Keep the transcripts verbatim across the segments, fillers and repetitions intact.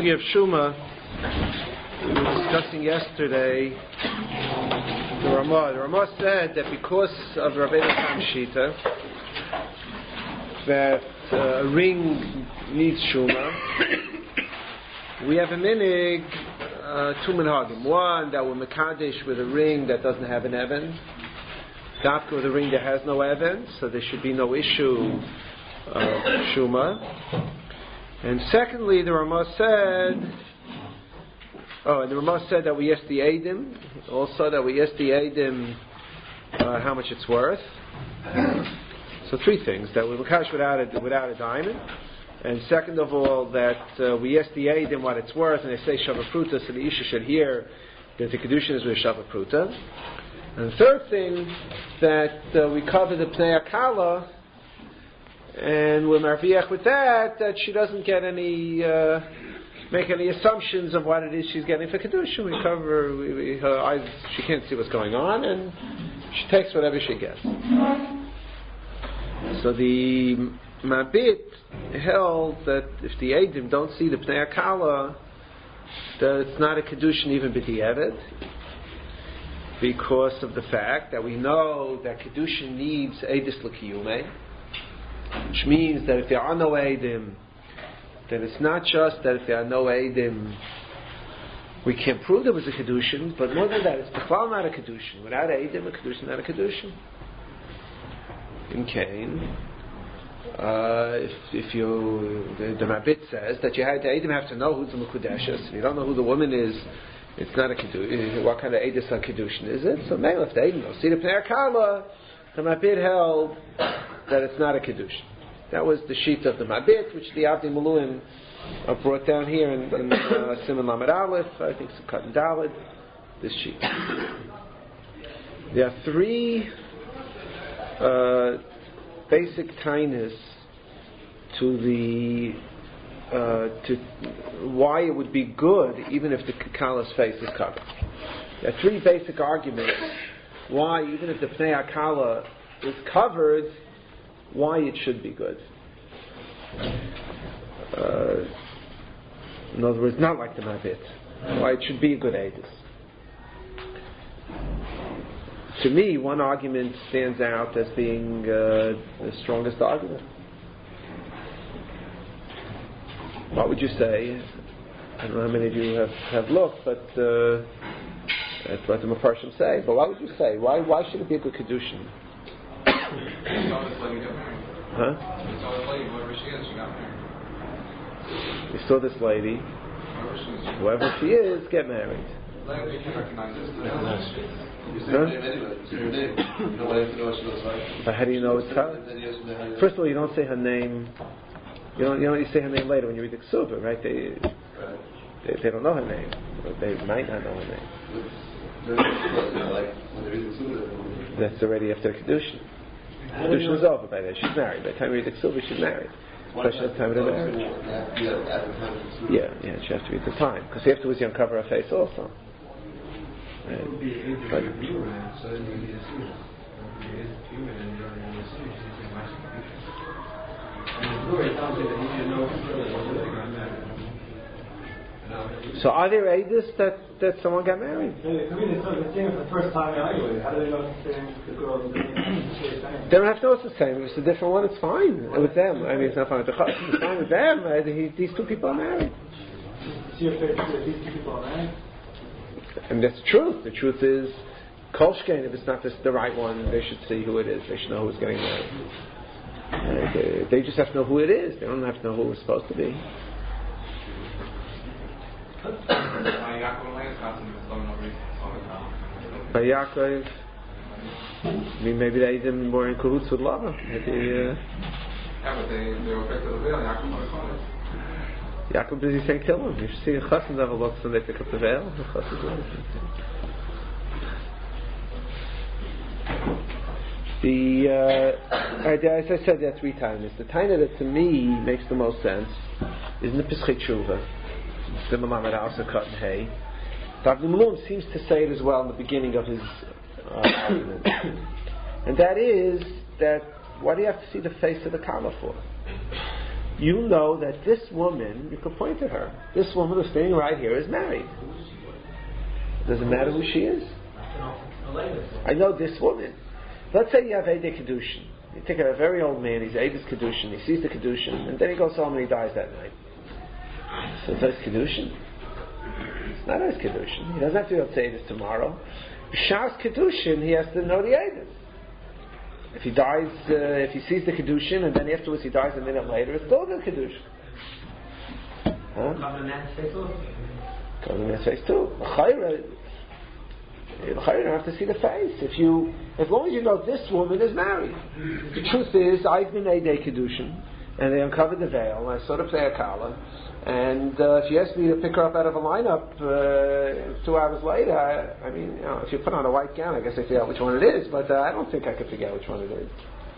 Sugi of Shuma, we were discussing yesterday the Ramah. The Ramah said that because of Rabbeinu Tam Shita, that uh, a ring needs Shuma, we have a minig, uh, two minhagim. One, that we're Mekadesh with a ring that doesn't have an Evan. Dafka with a ring that has no Evan, so there should be no issue of Shuma. And secondly, the Ramah said, oh, and the Ramah said that we yes the Eidim, also that we yes the Eidim uh, how much it's worth. So three things, that we Mekadesh without a, without a diamond. And second of all, that uh, we yes the Eidim what it's worth, and they say Shava Pruta, so the Isha should hear that the Kedushin is with Shava Pruta. And the third thing, that uh, we cover the Pnei Akala, and we're marviach with that, that she doesn't get any, uh, make any assumptions of what it is she's getting for Kedushin. We cover, we, we, her eyes, she can't see what's going on, and she takes whatever she gets. So the Mabit held that if the Eidim don't see the Pnei Akala, that it's not a Kedushin even b'di'evet, because of the fact that we know that Kedushin needs Eidis L'Kiyumei, which means that if there are no Eidim, then it's not just that if there are no Eidim, we can't prove there was a Kedushin, but more than that, it's B'chlal not a Kedushin. Without Eidim, a Kedushin not a Kedushin. In Cain, uh, if, if you, the, the Mabit says that you had, the Eidim have to know who's the Mekudeshes. If you don't know who the woman is, it's not a Kedushin. What kind of Eidis on Kedushin is it? So maybe if the Eidim don't see the Pnei Akala, the Mabit held that it's not a Kedushin. That was the sheet of the Mabit, which the Avdi Maluim uh, brought down here in, in uh, Simon Lamed Aleph, I think Sukkot and Daled, this sheet. There are three uh, basic tainas to the uh, to why it would be good even if the Kala's face is covered. There are three basic arguments why even if the Pnei Akala is covered, why it should be good. Uh, in other words, not like the Mabit. Why it should be a good Eidus. To me, one argument stands out as being uh, the strongest argument. What would you say? I don't know how many of you have, have looked, but uh, that's what the Mepharshim say. But what would you say? Why why should it be a good Kedushin? Huh? We saw this lady, whoever she is, get married. Huh? But how do you know it's her? First of all, you don't say her name. You don't. You don't. You say her name later when you read the Ksuba, right? They, they, they don't know her name. Or they might not know her name. That's already after Kedushin. Kedushin is over by then. She's married. By the time you read the Ksuba, she's married. Especially at the time of the marriage. Yeah, yeah, she has to be at the time. Because afterwards you uncover her face also. Right. But, so are there Eidus that, that someone got married? They don't have to know it's the same. If it's a different one, it's fine with them. I mean, it's not fine with the Chassid. It's fine with them. Uh, he, these two people are married. These two people are married? And that's the truth. The truth is, Kolshkein, if it's not this, the right one, they should see who it is. They should know who's getting married. Uh, they, they just have to know who it is. They don't have to know who it's supposed to be. By Yaakov, I mean, maybe they even more in cahoots with Lava. Maybe, uh, yeah, but they, they were picked up the veil, Yaakov busy saying kill him. You should see a chassan never looks when they pick up the veil. The, uh, as I said there three times, the taina that to me makes the most sense is in the Pesachit Tshuva. The Malamad also cut in hay. Doctor Malum seems to say it as well in the beginning of his uh, argument. And that is that, why do you have to see the face of the Kala for? you know that this woman, you could point to her, this woman who's standing right here is married. Does it matter who she is? I know this woman. Let's say you have Eidei Kedushin. You take a very old man, he's Eidei Kedushin, he sees the Kedushin, and then he goes home and he dies that night. So it's Eidei Kedushin? It's not Eidei Kedushin. He doesn't have to be able to say this tomorrow. B'shas Kedushin, he has to know the Eidei. If he dies, uh, if he sees the Kedushin and then afterwards he dies a minute later, it's still the Kedushin. Huh? Cover the man's face too. Cover the man's face too. You don't have to see the face. If you, as long as you know this woman is married. The truth is, I've been Eidei Kedushin, and they uncovered the veil, and I saw her play a kala, and uh, if you asked me to pick her up out of a lineup uh, two hours later, I, I mean, you know, if you put on a white gown, I guess I figure out which one it is, but uh, I don't think I could figure out which one it is.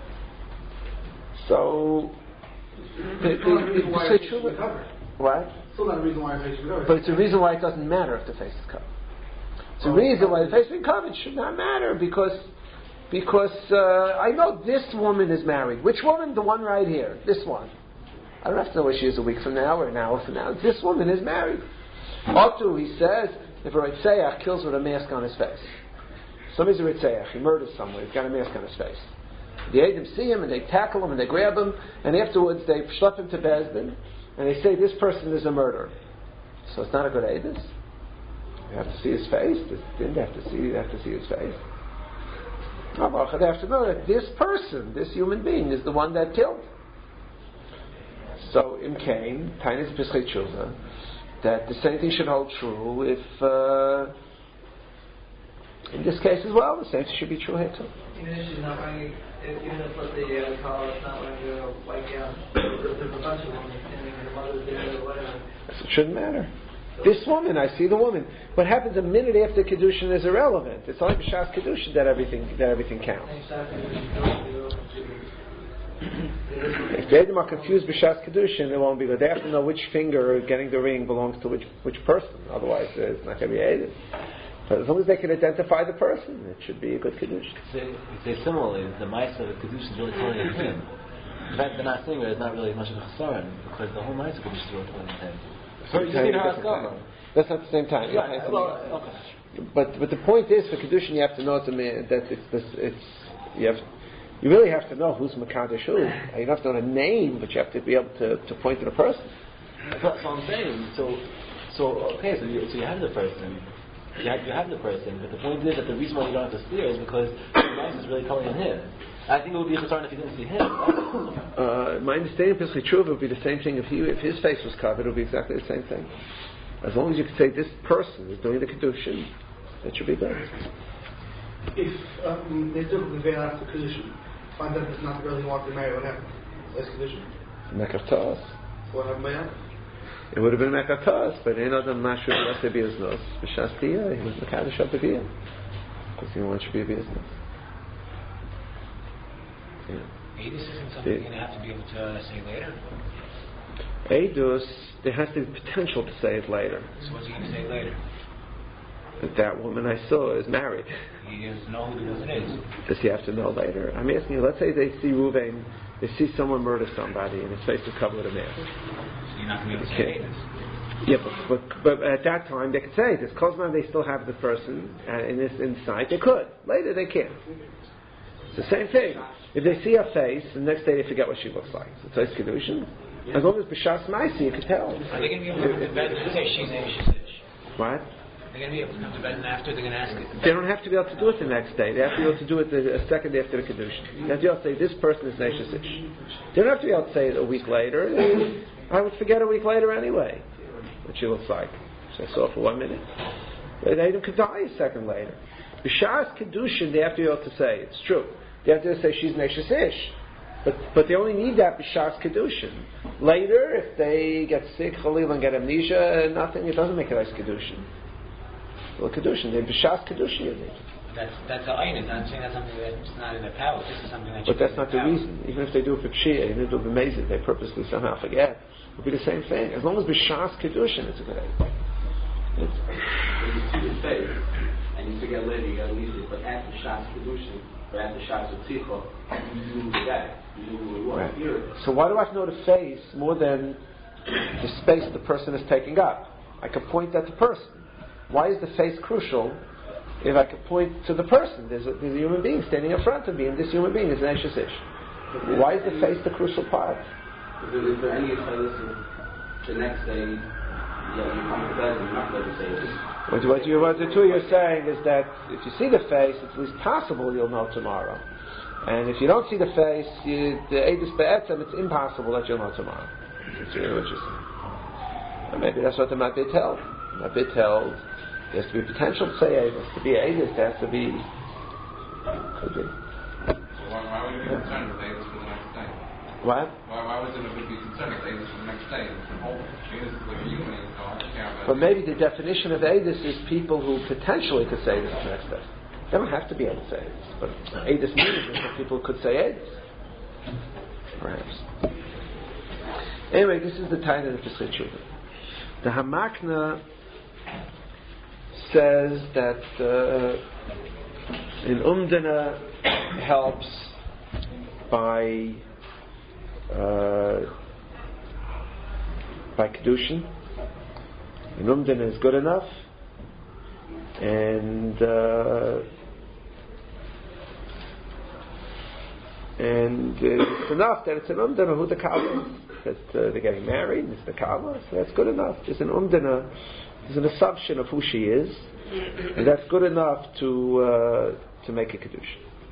So, the, the, the, the, the, the, the, what? Still not a reason why the face is covered. But it's a reason why it doesn't matter if the face is covered. It's a reason why the face being covered should not matter, because because uh, I know this woman is married. Which woman? The one right here. This one. I don't have to know where she is a week from now or an hour from now. This woman is married. Otu, he says, if a Ritzeach kills with a mask on his face. Somebody's a Ritzeach. He murders someone. He's got a mask on his face. The Eidim see him and they tackle him and they grab him, and afterwards they schlep him to Bezdin and they say this person is a murderer. So it's not a good Eidus. You have to see his face. They didn't have to see. They have to see his face. They have to know that this person, this human being, is the one that killed. So in Cain, Tainis Pesach Tshuva, that the same thing should hold true if, uh, in this case as well, the same thing should be true here too. Even if she's not wearing, even if let's say the collar is not wearing a white gown, there's a bunch of women standing and the mother's there or whatever. It shouldn't matter. This woman, I see the woman. What happens a minute after Kedushin is irrelevant. It's only B'shas Kedushin that everything that everything counts. If the Edom are confused B'shas Kedushin, it won't be good. They have to know which finger getting the ring belongs to which which person. Otherwise, it's not going to be Edom. But as long as they can identify the person, it should be a good Kedushin. You say similarly, the Maisa of the Kedushin is really calling it him. The fact they're not saying it is not really much of a chasaron, because the whole Maisa of Kedushin is really calling it him. So you need her. That's not the same time. Right. Well, okay. But but the point is, for Kedushin, you have to know it's a man, that it's this, it's you have you really have to know who's Makadosh who. You don't have to know the name, but you have to be able to, to point to the person. That's what I'm saying. So so okay, so you so you have the person. You have, you have the person, but the point is that the reason why you don't have to see her is because the Maisa is really calling on him. I think it would be a concern if you didn't see him. uh, my understanding of Pesach Tshuva would be the same thing if he, if his face was covered. It would be exactly the same thing. As long as you can say this person is doing the Kedushin, it should be good. If um, they took the veil after Kedushin, find out it's not really want to marry, what happened? Less Kedushin? Mekatos. What happened by that? It would have been Mekatos, but in other Mashu B'Yaseh B'Yaznos, B'Shastiyah, he was Mekadosh Al B'Yah, because he wants to be a business. Yeah. Eidus isn't something you're going to have to be able to uh, say later? Eidus, there has to be potential to say it later. So what's he going to say later? That that woman I saw is married. He doesn't know who the woman is. Does he have to know later? I'm asking you, let's say they see Ruvain, they see someone murder somebody and his face is covered with a mask. So you're not going to be able to say Eidus. Yeah, but, but, but at that time they could say this. Kozman, they still have the person uh, in this inside. They could. Later they can't. It's the same thing. If they see her face, the next day they forget what she looks like. So it's Kedushin. As long as B'Shas Maisi, you can tell. Are they going to be able to come to bed and say she's Ish? What? They're going to be able to come to bed and after they're going to ask it. They don't have to be able to do it the next day. They have to be able to do it the, a second after the Kedushin. They have to be able to say, this person is Neshus Ish. They don't have to be able to say it a week later. I would forget a week later anyway what she looks like. So I saw for one minute. They even could die a second later. B'Shas Kedushin, they have to be able to say, it's true. They have to say she's Neshus Ish. But but they only need that b'shas kedushin. Later, if they get sick, chalil, and get amnesia, nothing, it doesn't make it as kedushin. Well, kedushin, they b'shas kedushin you need. That's that's a ayin. I'm saying that's something that's not in their power. This is something that. But that's not the reason. Even if they do it for pshia, even if they do it amazing, they purposely somehow forget. It'll be the same thing. As long as b'shas kedushin, it's a good idea. When you see the face and you forget later, you got to leave it. But after b'shas kedushin. Or after Shas Tzitcha, you knew the guy. You knew who he was. Right. Here, So why do I have to know the face more than the space the person is taking up? I could point at the person. Why is the face crucial if I could point to the person? There's a, there's a human being standing in front of me, and this human being is an Eshes Ish. Why is the face the crucial part? Is there, is there any place the next day that you come to bed and you're not going to say this? What, what, you, what the two you're saying is that if you see the face, it's at least possible you'll know tomorrow. And if you don't see the face, you, the Eidus Be'etzem, it's impossible that you'll know tomorrow. That's really what you're saying. And maybe that's what the Mabit held. The Mabit held there has to be potential to say Eidus. To be Eidus, there has to be. Could be. Why, why would you be concerned with Eidus for the next day? What? Why, why would it be concerned with Eidus for the next day? It's whole. Eidus is like a human. So I don't care about But maybe the definition of Eidus is people who potentially could say this the next day. They don't have to be able to say Eidus. But Eidus means that people could say Eidus. Perhaps. Anyway, this is the time of the Pesach Shuvah. The Hamakna says that uh, in Umdana helps by uh, by Kedushin. In Umdana is good enough, and uh, and it's enough that it's an Umdana who the Kaaba that uh, they're getting married. It's the Kaaba, so that's good enough. There's an Umdana. There's an assumption of who she is, and that's good enough to uh, to make a Kiddush.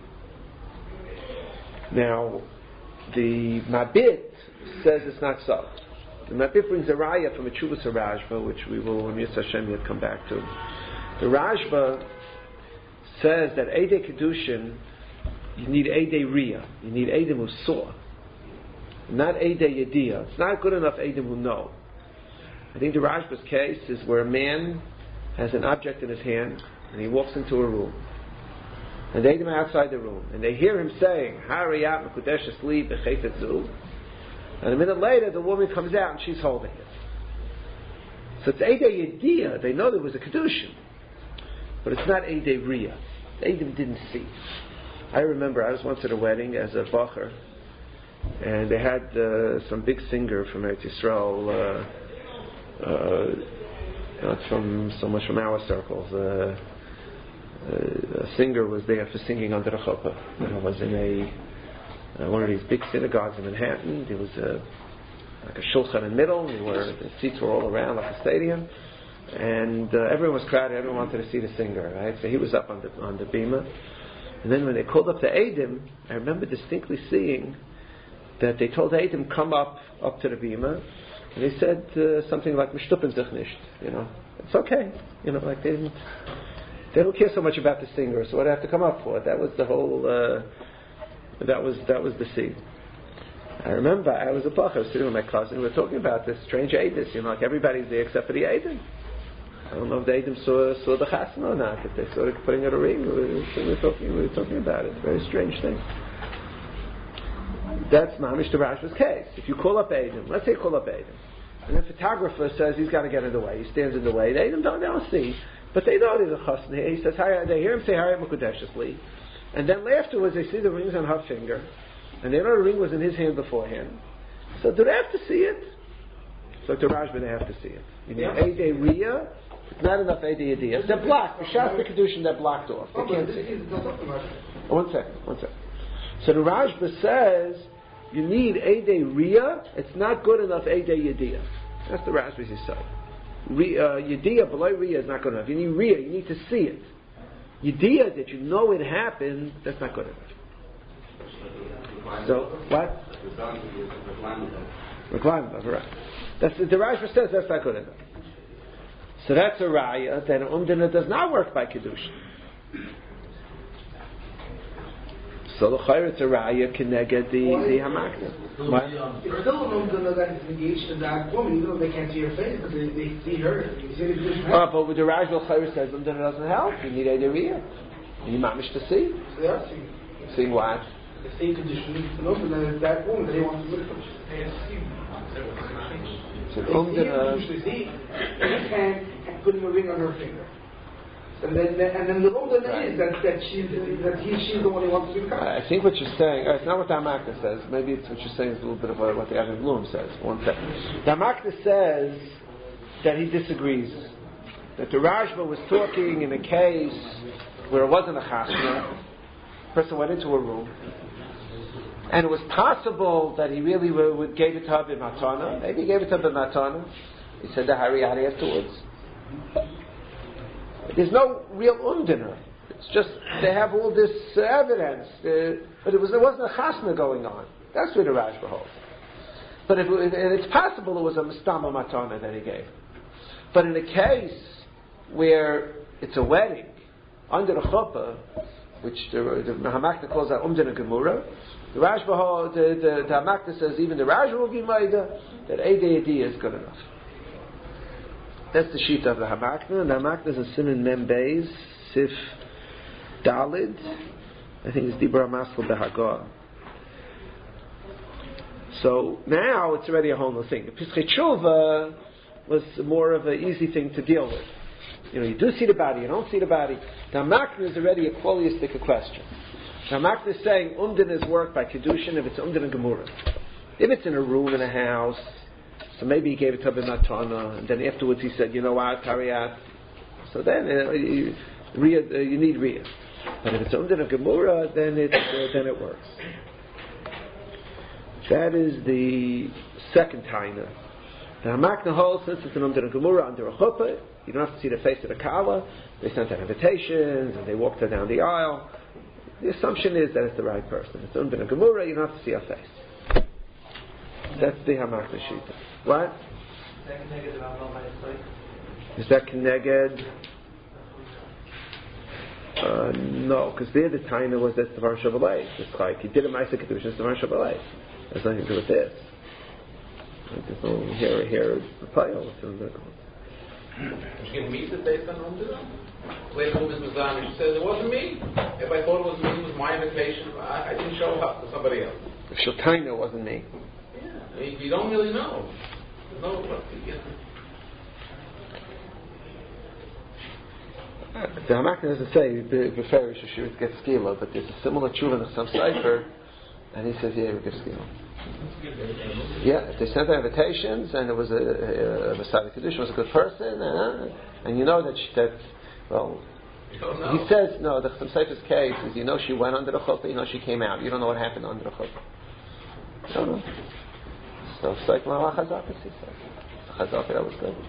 Now, the Mabit says it's not so. The Mabit brings a raya from a Chuvas Rashba, which we will, when Yisrael Hashem, yet come back to. The Rashba says that Eidei Kiddushin, you need Eidei Riyah, you need Eidim who saw, not Eidei Yediyah. It's not good enough Eidim who know. I think the Rashba's case is where a man has an object in his hand and he walks into a room, and the Eidim are outside the room, and they hear him saying, Hariyat Mekudesh Asli B'Chefet Zu, and a minute later the woman comes out and she's holding it. So it's Eidei Yediyah. They know there was a Kedushin, but it's not Eidei Riyah. The Eidim didn't see. I remember I was once at a wedding as a bacher, and they had uh, some big singer from Eretz Yisrael. Uh, uh, not from so much from our circles. Uh, uh, a singer was there for singing under the chuppah. You know, was in a uh, one of these big synagogues in Manhattan. There was a like a shulchan in the middle. There were the seats were all around like a stadium, and uh, everyone was crowded. Everyone wanted to see the singer, right? So he was up on the on the bima. And then when they called up the Eidim, I remember distinctly seeing that they told the Eidim come up up to the bima, and they said uh, something like "Mishtupen sich nicht," you know, it's okay, you know, like they didn't, they don't care so much about the singer, so what do I have to come up for? That was the whole, uh, that was that was the scene. I remember I was a bach, I was sitting with my cousin, we were talking about this strange Eidus, you know, like everybody's there except for the Eidim. I don't know if the Eidim saw, saw the chasna or not, if they saw it putting out a ring, we were, we were talking we were talking about it. Very strange thing. That's Mamish the Rashba's case. If you call up Eidim, let's say call up Eidim, and the photographer says he's got to get in the way, he stands in the way, the Eidim don't, they don't see, but they know there's a chasna here. He says, hi, they hear him say, Hariyat Mekudesh Asli, and then afterwards they see the rings on her finger, and they know the ring was in his hand beforehand. So do they have to see it? So to Rashba they have to see it. You need Eidei Riyah. It's not enough Eidei Yediyah. They're blocked. The Shas the Kedushin, they're blocked off. They can't see it. Oh, one second, one second. So the Rashba says you need Eidei Riyah. It's not good enough Eidei Yediyah. That's the Rashba's say. Yediyah below Riyah is not good enough. You need Riyah. You need to see it. Yediyah that you know it happened. That's not good enough. So what? Reklam, right. That's the Rashba says that's not good enough. So that's a raya that Umdana does not work by Kiddush. So the chayr it's a raya connected the the hamakna. What? It's still an Umdana that is engaged in that woman, even though they can't see her face because they, they see her. They see the oh, but with the Rashba chayr says Umdana doesn't help. You need Eidei Riyah. You need mamish to see. So they are seeing. Seeing what? The same condition. An Umdana is that woman that they want to look at. So Umdana. Usually see, and putting a ring on her finger. And then, and then the Umdana right. is that, that, she's, that he, she's the one who wants to be the I think what you're saying, uh, it's not what the Hamakna says, maybe it's what you're saying is a little bit of what, what the Avnei Blum says. One second. The Hamakna says that he disagrees. That the Rashba was talking in a case where it wasn't a chasna. A person went into a room, and it was possible that he really would, would gave it to her b'matana. Maybe he gave it to her b'matana. He said the hariyari afterwards. There's no real umdina. It's just they have all this uh, evidence, uh, but it was there wasn't a chasna going on. That's where the Rashba holds. But if, and it's possible it was a mistama matana that he gave. But in a case where it's a wedding under the chuppah, which the, the Hamakna calls that umdina gemura, the Rashba, the the, the Hamakna says even the Rashba will be maida that Eidei Adi is good enough. That's the sheet of the Hamakna. And the Hamakna is a Siman Mem Beis Sif Dalid. I think it's Dibra Masl Behagah. So now it's already a whole new thing. The Pischei Tshuva was more of an easy thing to deal with. You know, you do see the body, you don't see the body. The Hamakna is already a qualiistic question. The Hamakna is saying Umdin is worked by Kedushin if it's Umdin and Gemurah. If it's in a room in a house, so maybe he gave it to B'matana, and then afterwards he said, you know what, Tariyat. So then uh, you, Riyah, uh, you need Riyah. But if it's Umdin and Gemurah, then it, uh, then it works. That is the second taina. The Hamakna holds, since it's an Umdin and Gemurah under a chuppah, you don't have to see the face of the Kala. They sent out invitations, and they walked her down the aisle. The assumption is that it's the right person. It's Umdin and Gemurah, you don't have to see her face. That's the Hamakna Shita. What? Is that Keneged? Uh, no, because there the Taina was that Stavar Shavalei. It's like he did a Maisa Kedushin Stavar Shavalei. There's nothing to do with this. There's no here, here, the playo. Did you give me the based on Umdina? Later, Missus Mazami, she says it wasn't me. If I thought it was me, it was my invitation. I, I didn't show up for somebody else. If Shiltaina wasn't me. Yeah, you don't really know. No, what you get. The Hamakna doesn't say beferish you should get skila, but there's a similar tshuva in some cipher, and he says, yeah, we give skila. Yeah, if they sent out invitations and it was a, a, a Masada Kedusha was a good person, uh, and you know that she, that well, he says no. The Chasam case is you know she went under the chuppah, you know she came out. You don't know what happened under the chuppah. You don't know. So it's like Malach Chazaka, he says. Chazaka, that was good.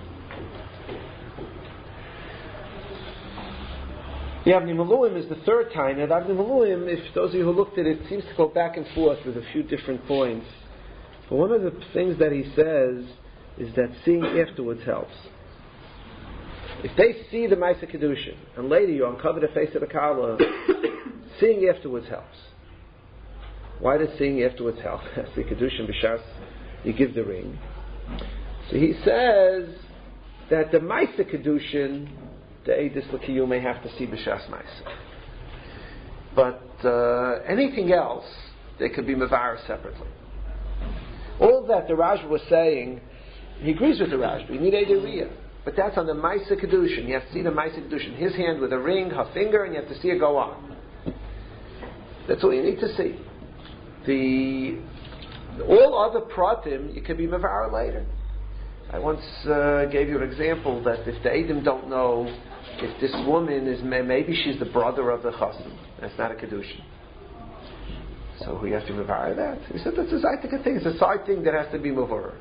The Avnei Maluim is the third time. And Avnei Maluim, if those of you who looked at it, seems to go back and forth with a few different points. But one of the things that he says is that seeing afterwards helps. If they see the Maisa Kedushin, and later you uncover the face of the Kala, seeing afterwards helps. Why does seeing afterwards help? As the Kedushin B'Shas, you give the ring. So he says that the Maisa Kedushin, the Eidus L'Kiyum may have to see B'Shas Maisa. But uh, anything else, they could be Mavar separately. All that the Rashba was saying, he agrees with the Rashba. You need Eidei Riyah. But that's on the Maisa Kedushin. You have to see the Maisa Kedushin. His hand with a ring, her finger, and you have to see it go on. That's all you need to see. The all other pratim, you could be Mavar later. I once uh, gave you an example that if the Eidim don't know if this woman is, maybe she's the brother of the Chassan, that's not a Kedushin. So we have to Mavar that. He said that's a Zaytika thing, it's a side thing that has to be Mavar.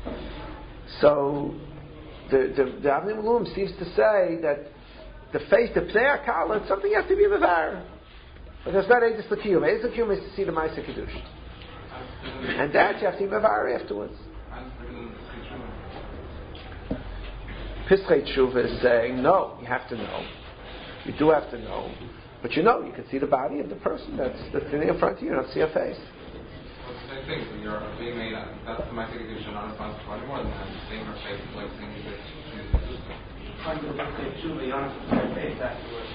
So the the, the Avnei Maluim seems to say that the face, the Pnei HaKala, it's something you have to be Mavar. But that's not Eidus L'Kiyum. Eidus L'Kiyum is to see the Maisa Kedushin. And that you have to be Mavar afterwards. Pischei Tshuva is saying, no, you have to know. You do have to know. But you know, you can see the body of the person that's, that's sitting in front of you, you don't see a face. Well, it's the same thing. When you're being made, that's the Maisa Kedushin, not responsible any more than that. Seeing her face is like seeing the Kedushin. Under Pischei Tshuva, you don't have to see her face afterwards.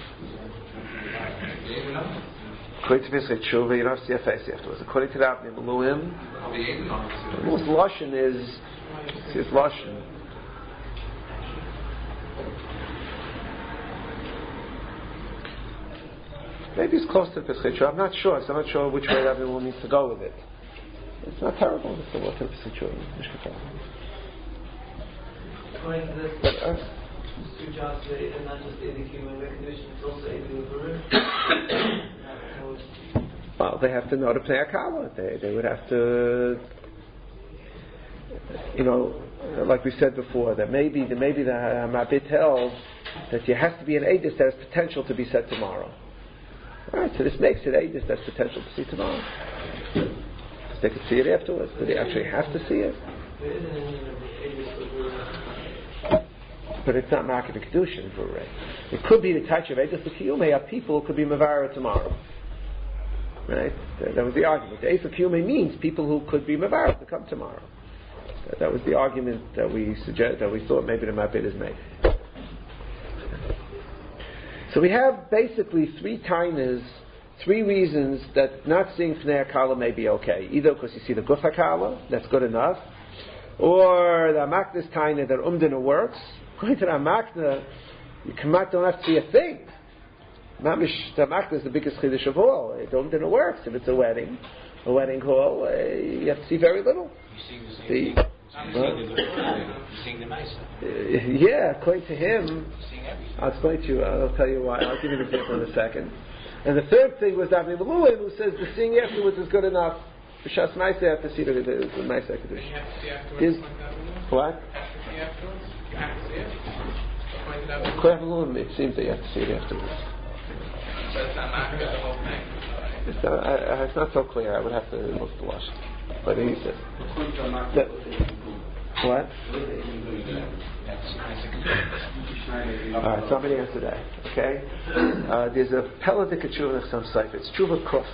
According to Pischei Tshuva, you don't have to see a face afterwards. According to the Avnei Maluim, the Lashon is, his Lashon. Maybe it's close to Pesach Shua. I'm not sure. So I'm not sure which way everyone needs to go with it. It's not terrible. It's a lot of Pesach Shua. According to this, But, uh, two jobs today, and not just the human recognition, it's also a well, they have to know to play a kala. They they would have to, you know, like we said before, that maybe the maybe the Mabit held that there has to be an edus that has potential to be said tomorrow. All right, so this makes it edus that's potential to see tomorrow. Because they could see it afterwards. Do they actually have to see it? But it's not market and kedushin for Ray. It could be the touch of edus the kiyume. Have people who could be mavara tomorrow. Right? That, that was the argument. The Eisa Kiyume means people who could be Mavar to come tomorrow. That, that was the argument that we suggest, that we thought maybe the Mabit is made. So we have basically three tainas, three reasons that not seeing Pnei HaKala may be okay. Either because you see the Guf HaKala, that's good enough, or the Amakna's taina that Umdina works. According to the Amakna, you cannot, don't have to see a thing. Mamish Tamakna is the biggest chiddush of all. It don't it works. If it's a wedding, a wedding hall, uh, you have to see very little. You see the seeing the Maisa. Uh, yeah, according to him, Seeing everything. I'll explain to you. I'll tell you why. I'll give you an example in a second. And the third thing was Avnei Lemulim, who says the seeing afterwards is good enough. B'shas Maisa, you have to see the, the, the Maisa Kedusha. You have to see afterwards. Is, what? You have to see afterwards. You have to see it. According to that. According to Lemulim, it seems that you have to see it afterwards. So it's not market the whole thing. It's not, I, it's not so clear. I would have to look at the wash. But he says. That, what? Alright, so I'm going to answer that. Okay? Uh, there's a Peladik Tshuva Nechsam Sefer. It's Tshuva Kuf.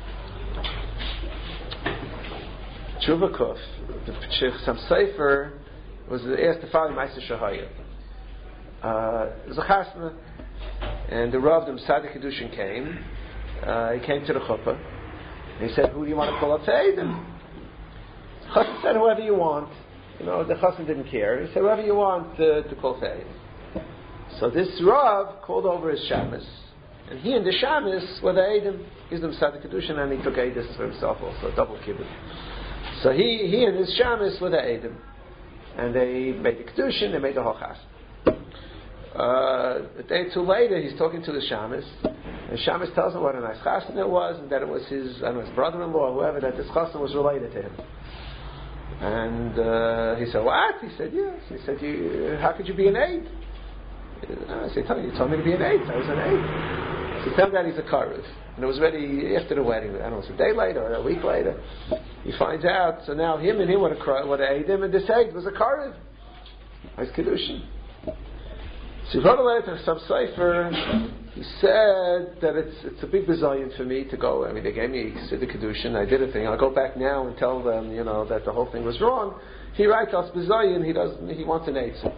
Tshuva Kuf. The Nechsam Sefer was asked to follow Ma'aser Shahaya. Uh, it was a chasna. And the Rav, the Mesadik Kedushin came. Uh, he came to the chuppah. And he said, "Who do you want to call up to Eidim?" The chassan said, "Whoever you want." You know, the chassan didn't care. He said, "Whoever you want uh, to call to Eidim." So this Rav called over his shamus, and he and the shamus were the Eidim. He's the Mesadik Kedushin, and he took Eidus for himself also, a double kibbutz. So he he and his shamus were the Eidim, and they made the Kedushin. They made the whole chasna. Uh, a day or two later, he's talking to the shamus, and shamus tells him what a nice chasna it was, and that it was his, I don't know, his brother-in-law or whoever, that this chasna was related to him. And uh, he said, "What?" He said, "Yes." He said, you, "How could you be an aide?" I said, "Tell me, you told me to be an aide. I was an aide." So he found out he's a karev, and it was ready after the wedding. I don't know, it was a day later or a week later. He finds out, so now him and him were to aid him, and this aide was a karev. Nice kedushin. So he wrote a letter to some Sefer. He said that it's it's a big bazillion for me to go. I mean, they gave me Siddur Kedushin. I did a thing. I'll go back now and tell them, you know, that the whole thing was wrong. He writes us bazillion. He doesn't. He wants an eitzah.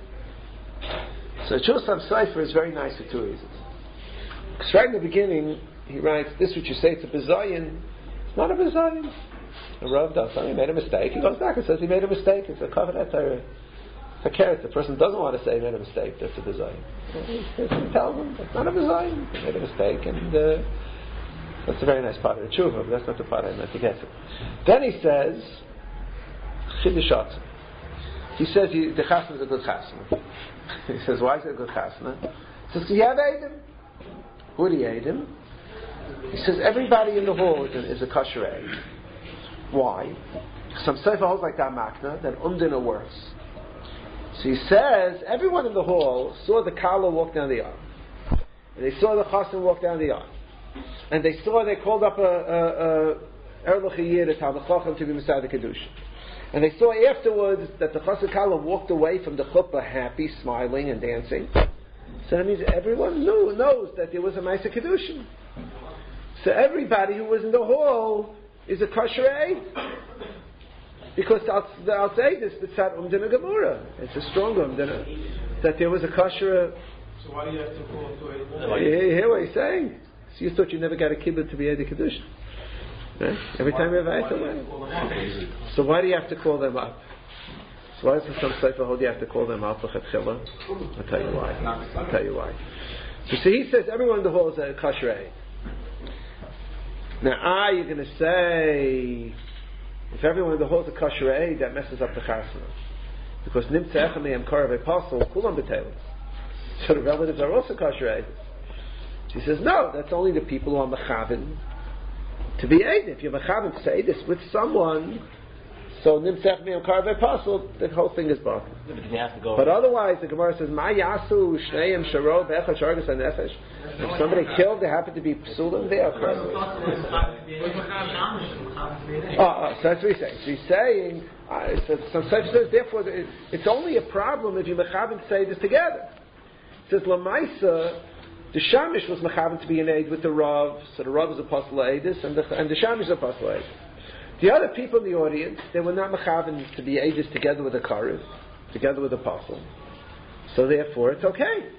So Chusam Sefer is very nice for two reasons. Because right in the beginning, he writes, "This which you say it's a bazillion. It's not a bazillion." The Rav does something. He made a mistake. He goes back and says he made a mistake. It's a covenant Torah. If the person doesn't want to say he made a mistake, that's a design. He tells them it's not a design, he made a mistake, and uh, that's a very nice part of the tshuva, but that's not the part I meant to get to. Then he says, Chiddush. He says he, the chasna is a good chasna. He says, why is it a good chasna? He says, because you have Eidim. Who are the Eidim? He says, everybody in the hall is a, is a kosher Eid. Why? Some sefer holds like that makna, that umdina works. So he says, everyone in the hall saw the Kala walk down the aisle. And they saw the Chassan walk down the aisle. And they saw, they called up a Erlich Yir to tell the Chacham to be Mesadik Kedushin. And they saw afterwards that the Chassan Kala walked away from the chuppah happy, smiling and dancing. So that means everyone knew, knows that there was a Mesadik Kedushin. So everybody who was in the hall is a kosher Eid. Because the outside is B'tzat Umdina Gemura. It's a strong Umdina. That there was a kosher. So why do you have to call to a... You hear what he's saying? So you thought you never got a kibbutz to be Eid Kedushin. Right? Every time you have Eid. So why do you have to call them up? So why does the some Sefer hold you have to call them up? I'll tell you why. I'll tell you why. So see, he says everyone in the hall is a kosher Eid. Now, ah, you're going to say, if everyone holds a kosher aid, that messes up the chasna. Because nimtza echem me'em karav apostle, kulam b'telis. So the relatives are also kosher aid. She says, no, that's only the people who are mechavin to be aid. If you're mechavin to say this with someone, so nimtza echem me'em karav apostle, the whole thing is broken. Yeah, but, but otherwise, the Gemara says, ma yasu shneim sharo be'echad shargas hanefesh. If somebody killed, there happened to be psulim there. Oh, oh, so that's what he's saying. So he's saying, uh, so some such says, therefore, it, it's only a problem if you mechavin say this together. It says, Lamaisa, the Shamish was mechavin to be an aid with the Rav, so the Rav was apostle aidis, and the, and the Shamish is apostle aidis. The other people in the audience, they were not mechavin to be aidis together with the Karev, together with the apostle. So therefore, it's okay.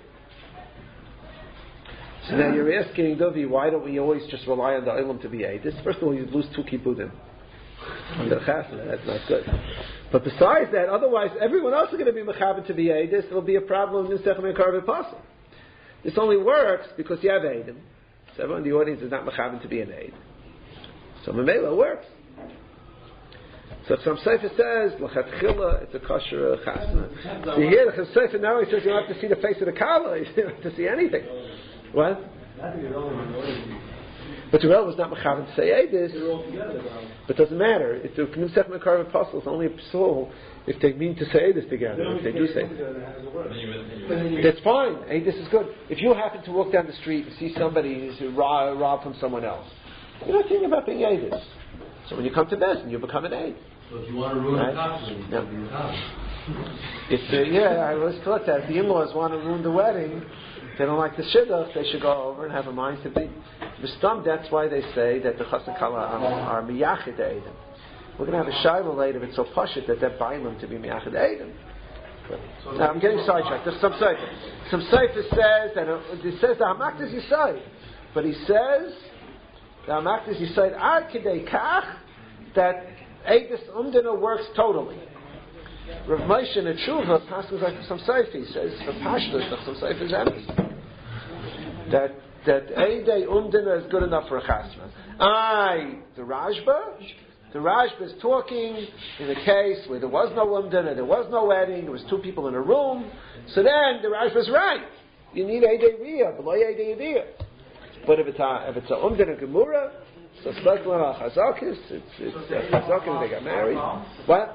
So now you're asking, Dovi, why don't we always just rely on the Olam to be aidis? First of all, you lose two kibbudim. That's not good. But besides that, otherwise, everyone else is going to be mechavin to be aidis. It'll be a problem in Sechem and Karv Apostle. This only works because you have aidim. So everyone in the audience is not mechavin to be an aid. So Mamela works. So some Sefer says, L'chatchila, it's a kosher chasna. So here, the Sefer now he says you don't have to see the face of the kala, you don't have to see anything. What? But the Rel was not mechavin to say this. But it doesn't matter. It's the K'nim Sechem and Karv Apostles only a soul if they mean to say this together. If they do say this. That's fine. Hey, this is good. If you happen to walk down the street and see somebody who's robbed rob from someone else, you're not thinking about being aidis. So when you come to Bezdin, you become an aid. So if you want to ruin right? the costume, no. you have. If uh, yeah, I always thought that if the in-laws want to ruin the wedding, they don't like the shidduch, they should go over and have a mind to be. Mistam, that's why they say that the chassan kala are miyachid eidim. We're going to have a shiloh later. It's so pashut that they're bailim to be miyachid eidim. Now I'm getting sidetracked. There's some sefer. Some sefer says that uh, it says the hamakdas yisayid, but he says the hamakdas yisayid ad kidei kach that eidus umdina works totally. Rav Moshe and Tshuva passes like some sefer. He says the pashtus of some sefer is emes. That that eidei umdina is good enough for a chasna. I the Rashba. The Rashba is talking in a case where there was no umdana, there was no wedding, there was two people in a room. So then the Rashba is right. You need eidei riyah, below eidei yediyah. But if it's a if it's a umdana gemura, so spekulum al chazakis, it's it's chazakis they got married. What?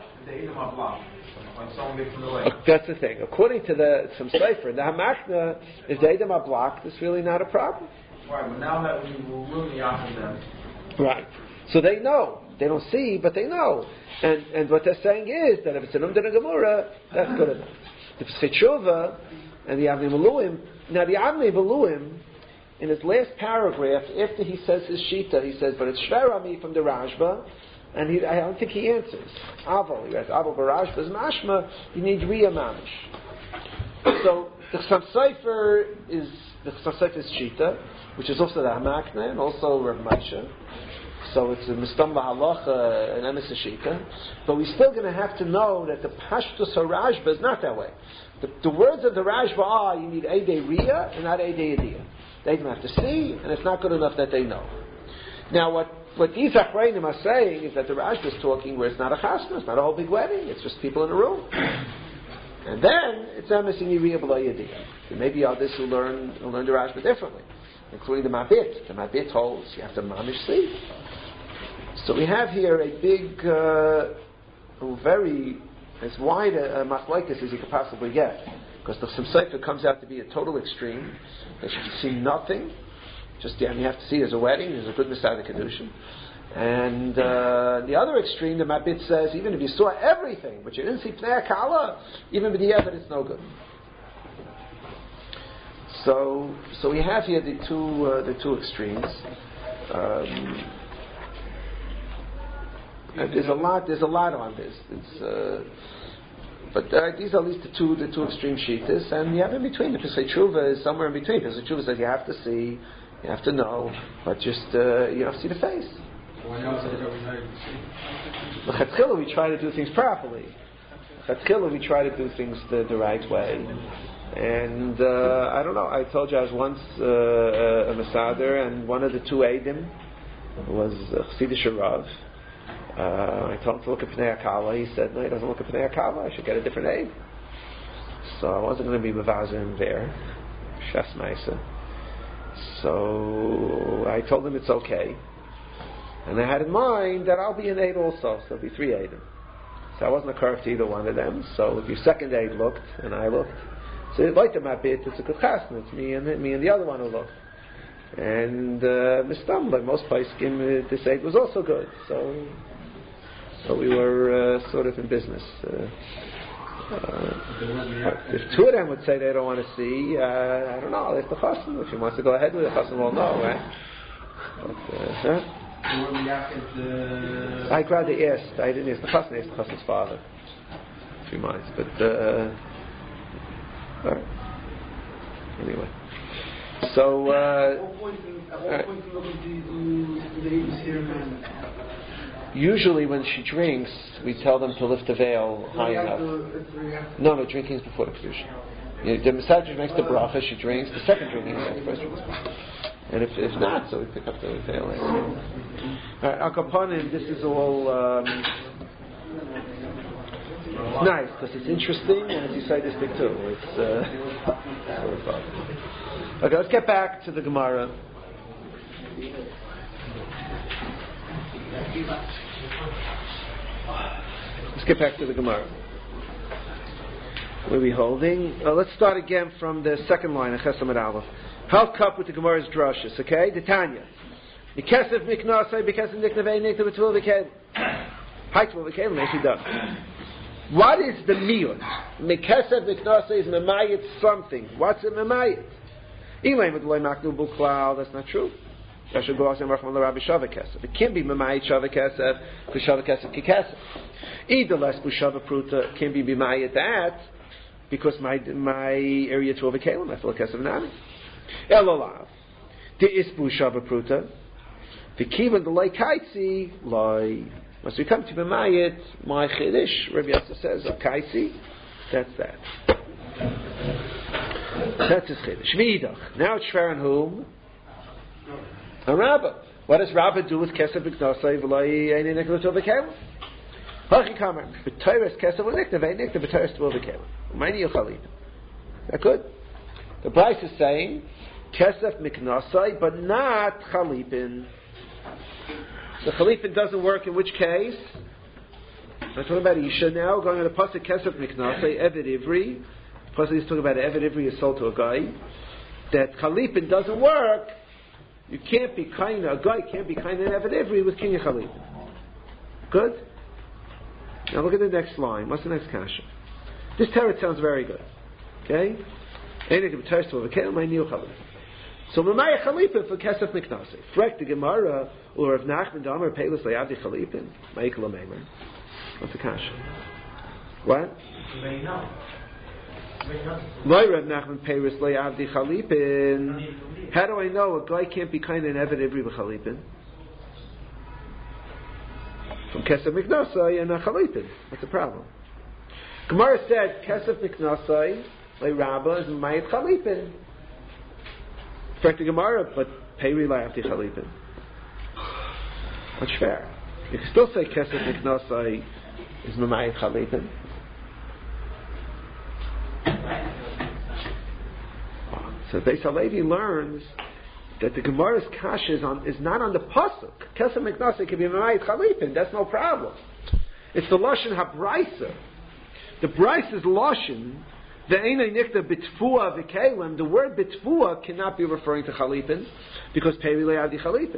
That's the thing. According to the some sefer, the hamakna, if the edom are blocked, it's really not a problem. Right, but now that we will really offer them. Right. So they know. They don't see, but they know. And and what they're saying is that if it's an umdana gemura, that's good enough. If it's Fetshuva and the Avnei Maluim, now the Avnei Maluim, in his last paragraph, after he says his shita, he says, but it's Shverami from the Rashba, and he, I don't think he answers. Aval, he has Aval Barashba's Mashma, you need Riyah Mamish. So the Chassam Sofer is the Chassam Sofer's shita, which is also the Hamakna and also Rav Moshe. So it's a mistam halacha and emes shita, but we're still going to have to know that the pashtus harashba is not that way. The, the words of the Rashba are you need eidei riyah and not eidei yediyah. They don't have to see, and it's not good enough that they know. Now, what what these achreinim are saying is that the Rashba is talking where it's not a chasna, it's not a whole big wedding, it's just people in a room, and then it's emes riyah below yediyah. There may be others who learn who learn the Rashba differently, including the Mabit. The Mabit holds you have to mamish see. So we have here a big, uh, very, as wide a, a machlokes as you could possibly get. Because the Chassam Sofer comes out to be a total extreme. They should see nothing. Just, yeah, you have to see there's a wedding, there's a good Messiah Kedushin. And uh, the other extreme, the Mabit says, even if you saw everything, but you didn't see Pnei HaKala, even with the evidence, it's no good. So, so we have here the two, uh, the two extremes. Um, And there's a lot. There's a lot on this. It's, uh, but uh, these are at least the two, the two extreme shitas, and you have in between. The Pesach Tshuva is somewhere in between. Pesach Tshuva says you have to see, you have to know, but just uh, you have to see the face. L'chatchila we try to do things properly. L'chatchila we try to do things the, the right way. And uh, I don't know. I told you I was once uh, a Masader, and one of the two Eidim. was a Chassidish Rav. Uh, I told him to look at Pnei Akala. He said, no, he doesn't look at Pnei Akala. I should get a different aid. So I wasn't going to be Mavazim him there. Shas Maisa. So I told him it's okay. And I had in mind that I'll be an aid also. So there'll be three aidim. So I wasn't a curve to either one of them. So your second aid looked, and I looked. So it liked him a bit. It's a good chasna. It's me and me and the other one who looked. And uh, Mistam, like most Paiskim, uh, this aid was also good. So, so we were uh, sort of in business. Uh, uh, if two of them would say they don't want to see, uh, I don't know. There's the chassan. If he wants to go ahead with it, the chassan will know, right? But, uh, huh? I rather asked. I didn't ask the chassan. I asked the chassan's father. A few minds, but uh, all right. Anyway. So, uh, at what point in, at what point in the do you do the ladies here man? Usually when she drinks, we tell them to lift the veil high enough. The, no, no, drinking is before the kedusha. You know, the masajid makes the bracha, she drinks. The second drinking is the first drinking. And if, if not, so we pick up the veil. Alright, Al Kapanim, this is all um, it's nice because it's interesting, and as you say, this thing too. It's uh, sort of fun. Okay, let's get back to the Gemara. Let's get back to the Gemara. Where are we holding? Uh, let's start again from the second line of Chesed Amud Aleph. Half cup with the Gemara's drushes, okay? The Tanya. Mikesef miknasai, mikesef niknavei nikna b'tvul v'kelim. Hi tvul v'kelim, nicely done. What is the miyut? Mikesef miknasai is memayit something. What's a memayit? That's not true. It can't be Mamayit Shava Kesef because Shava Kesef Kikesef. Either less Bushava Pruta can be Mamayit that because my my area twelve Kalim, I feel Kesef Nami. Elolav. The Isbu Shava Pruta. The Kivan the Lay Kaitzi Lay. Once we come to Mamayit, my Chiddish, Rabbi Yosef says, of Kaitzi, that's that. That's his chiddush. V'idach. Now it's shver on whom? A Rabbah. What does Rabbah do with kesef b'knosai v'loi eini nikla tov v'kelim? Hachi kamer. B'tayres kesef v'nikna v'eini nikla b'tayres tov v'kelim. Umayni yochalim. That good? The Bryce is saying kesef miknosai, but not chalipin. The chalipin doesn't work in which case? I'm talking about Isha now, going on the pasuk kesef miknosai, Eved Ivri. Plus, he's talking about Eved Ivri is sold to a guy. That Chalipin doesn't work. You can't be kind. A guy can't be kind in Eved Ivri with King Chalipin. Good. Now look at the next line. What's the next kasha? This teretz sounds very good. Okay. So Mamaya Chalipin for Kesef Miknase. Frek the Gemara or if Nachman Damer Pelis Layavdi Chalipin. Ma'ikla Meimer. What's the kasha? What? How do I know a guy can't be kind in Eved Ivri b'Chalipin? From Kesef Miknosai and a Chalipin. That's a problem. Gemara said Kesef Miknosai by Rabbah is Mayit Chalipin. Correct the Gemara, but Peri Layavdi Chalipin. That's fair. You can still say Kesef Miknosai is Mayit Chalipin. So Beis Halevi learns that the Gemara's kasha is, on, is not on the pasuk. Kesef Miknasei can be Mamayit Chalipin. That's no problem. It's the lashon habraisa. The brisa is lashon. The einay nikta bitfua v'kelim. The word bitfua cannot be referring to Chalipin because peri le'adi Chalipin.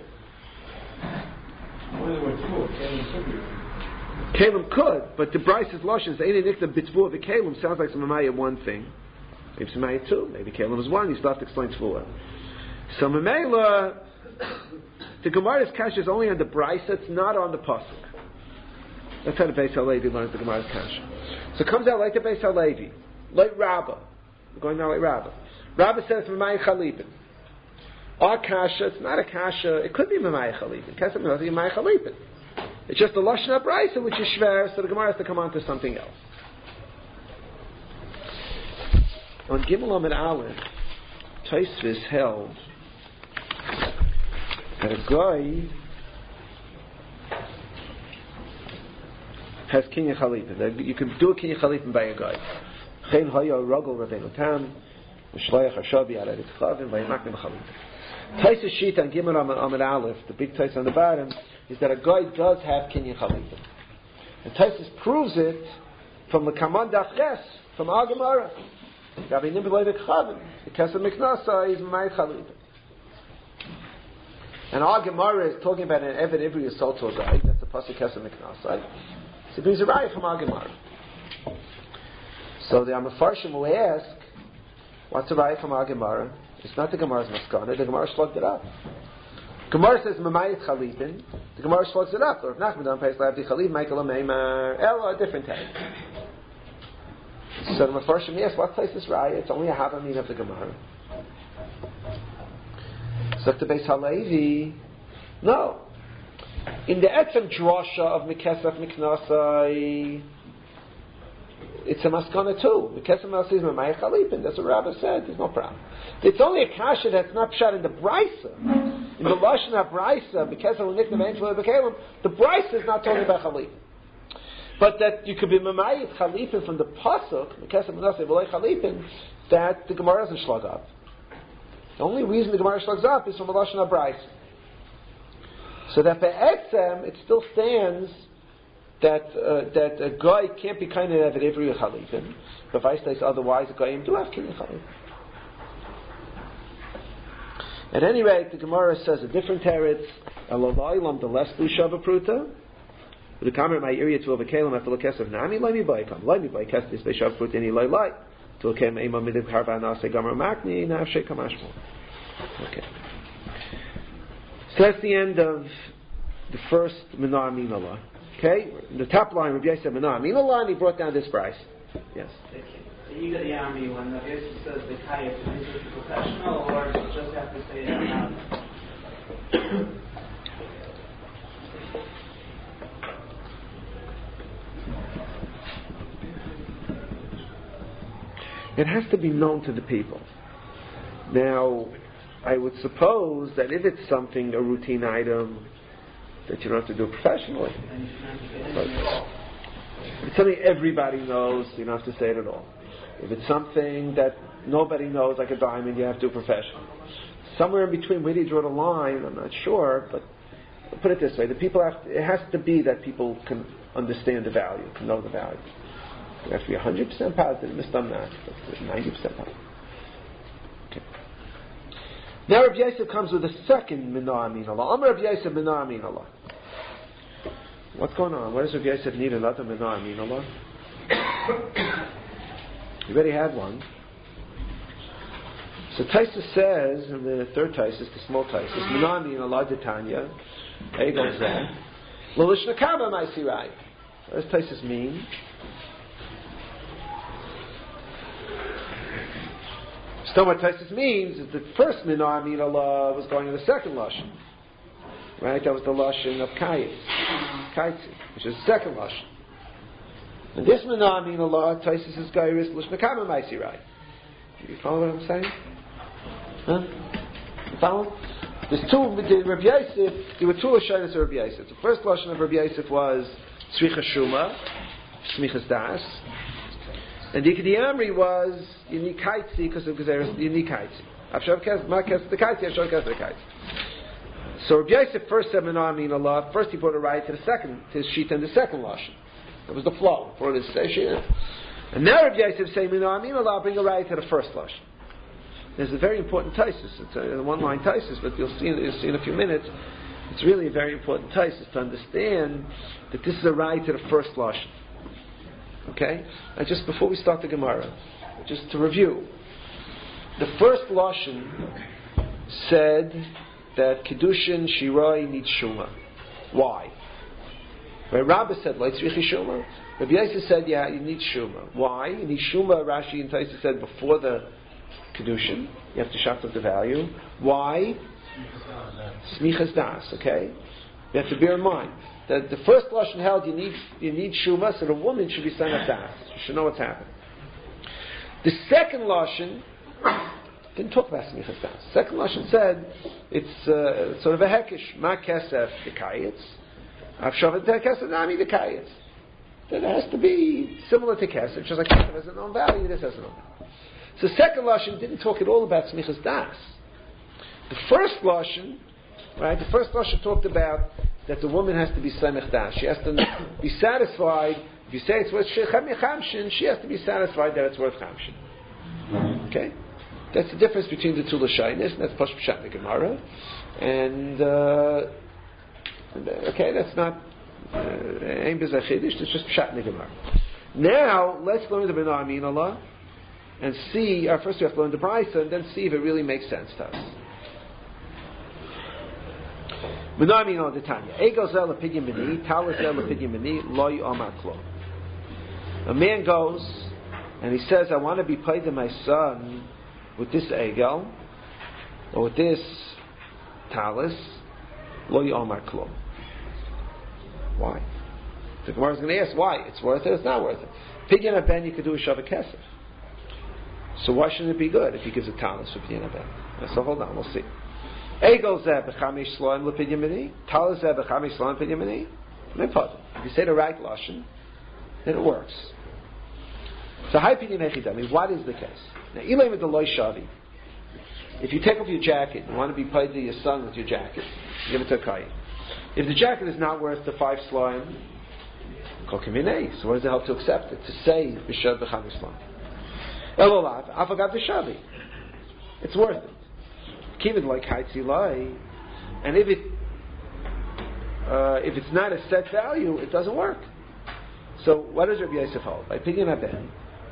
Kalim could, but the brisa is lashon. The einay nikta bitfua v'kelim sounds like some Mamayit one thing. Maybe Semayit two, maybe Kalim is one, you still have to explain Tefillah. So Mamela, the Gemara's kasha is only on the Brisa, it's not on the Pasuk. That's how the Beis Halevi learns the Gemara's kasha. So it comes out like the Beis Halevi, like Rabbah. We're going now like Rabbah. Rabbah says Mamayit Chalipin. Our kasha, it's not a kasha, it could be Mamayit Chalipin. Kesef Miknasei Mamayit Chalipin. It's just the Lashon HaBrisa, which is shver, so the Gemara has to come on to something else. On Gimel Amud Aleph, Tosfos held that a guy has kinyan chalipin. You can do a kinyan chalipin by a guy. Chen haya ragol Rabbeinu Tam, v'shloach hashabi alei tzchavim v'yimaknim chalipin. Taisus Shita and Gimel Amid Aleph, the big Tais on the bottom, is that a guy does have kinyan chalipin. And Taisus proves it from the Kaman Daf Ches, from Al Gemara. Gabi Nim B'lei V'Kchavim, the Kesef Miknasa is M'mayit chalipin. And our Gemara is talking about an Eved Ivri assault to a guy. That's the pasuk Kesef Miknasai. So it brings a raya from our Gemara. So the Amafarshim will ask, what's the raya from our Gemara? It's not the Gemara's maskana. The Gemara slugged it up. Gemara says Mamayit Chalipin. The Gemara slugs it up. Or if Nachman don't pay Slavdi Chalip, Michael Ameimar, Ella, a different type. So the Amafarshim asks, what place is raya? It's only a Havamin of the Gemara. So the Beis Halevi, no. In the etzem drasha of Mikesef Miknasai, it's a maskana too. Mikesef Miknasai is Mamayit Chalipin. That's what Rabbi said. There's no problem. It's only a kasha that's not shot in the brisa. In the lashon brisa, Mikesef Unikna V'Enshel B'Kelim, the brisa is not talking about Chalipin. But that you could be Mamayit Chalipin from the pasuk Mikesef Miknasai V'Lei Chalipin, that the Gemara doesn't slug up. The only reason the Gemara slugs up is from a lashon brisa. So that be'etzem, it still stands that uh, that a guy can't be kind of at every chalipin. But vice versa, otherwise, a guy do have kinyan chalipin. At any rate, the Gemara says a different teretz. Elolaylam the less busha b'pruta. The kamer my area to overkalim after the kesef nami lami ba'ikam lami ba'ikam is beishav pruta any lay light to a kem eimam midiv harva nase gamer makni nafshe kamashmo. Okay. So that's the end of the first Menah Aminallah. Okay? In the top line, Rabbi Yosef Menah Aminallah, and he brought down this price. Yes? The Yiga Yami, when Rabbi Yosef says the Kayat, is it professional, or does it just have to say it out loud? It has to be known to the people. Now, I would suppose that if it's something, a routine item, that you don't have to do it professionally. But if it's something everybody knows, you don't have to say it at all. If it's something that nobody knows, like a diamond, you have to do it professionally. Somewhere in between, where do you draw the line? I'm not sure, but I'll put it this way: the people have to, it has to be that people can understand the value, can know the value. You have to be one hundred percent positive, misdone that, but ninety percent positive. Now Rabbi Yosef comes with a second Menah Aminallah. Amar Rabbi Yosef Menah Aminallah. What's going on? Why does Rabbi Yosef need another Menah Aminallah? He already had one. So Taisus says, in the third Taisus, the small Taisus, Menah Aminallah D'Tanya, there goes that. L'lish Nakaba Maisirai. What does Taisus mean? So what Taisus means is the first Menah Aminallah was going in the second Lashon. Right? That was the Lashon of Kayitz. Kaitzi, which is the second Lashon. And this Menah Aminallah, Taisus is Gairis L'Shnakama Maisirai. You follow what I'm saying? Huh? You follow? There's two, the Rabbi Yosef, there were two Lashonos of Rabbi Yosef. The first Lashon of Rabbi Yosef was Tzricha Shuma, Smichas Das. And the Ikedi Amri was Yini Kaitzi because of Gezeres Yini Kaitzi. Afshav Kes Ma Kes the Kaitzi, Afshav Kes the Kaitzi. So Rabbi Yosef first said Menah Aminallah. First he brought a right to the second, to his Shita and the second Lashon. That was the flow for this Shita. And now Rabbi Yosef saying Menah Aminallah, bring a right to the first Lashon. There's a very important Taisus. It's a one line Taisus, but you'll see, you'll see in a few minutes. It's really a very important Taisus to understand that this is a right to the first Lashon. Okay? And just before we start the Gemara, just to review. The first Lashon said that Kedushin Shiroi needs Shuma. Why? Right? Rabbah said, Lo tzrichi Shuma. Rabbi Yosef said, yeah, you need Shuma. Why? You need Shuma, Rashi and Taisa said, before the Kedushin. You have to shut up the value. Why? Smichas Das, okay? You have to bear in mind that the first Lashon held you need you need Shuma, so the woman should be sent at Das. She should know what's happening. The second Lashon didn't talk about Smichas Das. The second Lashon said it's uh, sort of a hekish. Ma kesef the kayetz. Avshav the kesef nami the kayetz. then it has to be similar to Kesef, just like Kesef has a known value, this has a known value. So second Lashon didn't talk at all about Smichas Das. The first Lashon, right, the first Lashon talked about that the woman has to be Samech Das. She has to be satisfied. If you say it's worth Chamshin, she has to be satisfied that it's worth Chamshin. Okay? That's the difference between the two Lashainis, and that's Pashut Pshat in the Gemara. And, uh, okay, that's not Ein B'Zeh Chiddush, it's just Pshat in the Gemara. Now, let's learn the B'nai Amin Allah and see, uh, first we have to learn the Brisa and then see if it really makes sense to us. B'nai Amin Allah Tanya. Ego Zel L'Pidyon B'ni, Tal Zel L'Pidyon B'ni, Lo Yomar Klo. A man goes and he says, I want to be paid to my son with this egel, or with this talis, lo yomar klum. Why? The Gemara is going to ask, why? It's worth it, it's not worth it. Pidyon haben, you could do a shavu kesef. So why shouldn't it be good if he gives a talis for pidyon haben? So hold on, we'll see. Egel zeh b'chamish sloim l'pidyon b'ni, talis zeh b'chamish sloim l'pidyon b'ni. If you say the right lashon, then it works. So high pidyon hechidami, what is the case? Now, Elam with the loy shavi. If you take off your jacket, you want to be paid to your son with your jacket, you give it to a kayin. If the jacket is not worth the five slime, kol kiminei. So what does it help to accept it? To say b'shad b'chamish slime. Elolav afagat b'shavi. It's worth it. Keep it like haitzi loy, and if it uh, if it's not a set value, it doesn't work. So what does Rabbi Yosef hold? By pidyon haben.